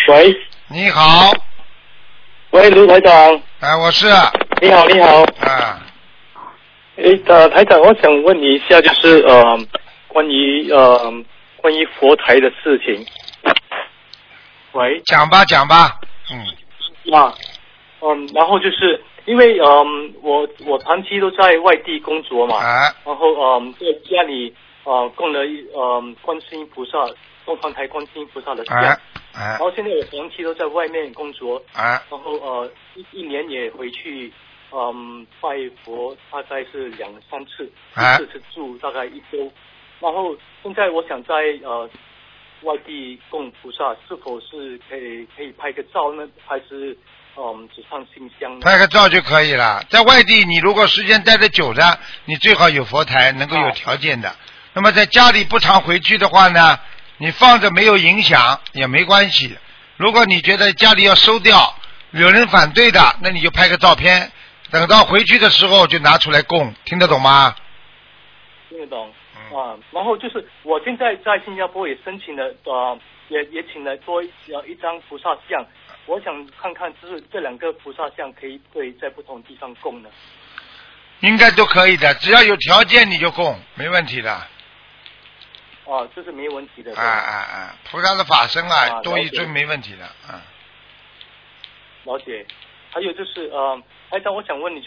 喂， 你好， 喂，卢台长。 我是。 你好，你好。 啊。 台长，我想问你一下，就是关于佛台的事情。喂。 讲吧。 然后就是因为我长期都在外地工作嘛，然后在家里供了观世音菩萨、东方台观世音菩萨的像，然后现在我长期都在外面工作，然后一年也回去拜佛，大概是2-3次，一次是住大概1周，然后现在我想在外地供菩萨，是否是可以拍个照呢？还是只上信箱呢？ 拍个照就可以了。在外地，你如果时间待得久的，你最好有佛台，能够有条件的。那么在家里不常回去的话呢，你放着没有影响也没关系。如果你觉得家里要收掉，有人反对的，那你就拍个照片，等到回去的时候就拿出来供，听得懂吗？ 听得懂。然后就是我现在在新加坡也申请了也请了多一张菩萨像，我想看看就是这2个菩萨像可以在不同地方供呢？ 应该都可以的，只要有条件你就供，没问题的。 这是没问题的。 菩萨的法身多一尊没问题的。 了解。还有就是台长，我想问你。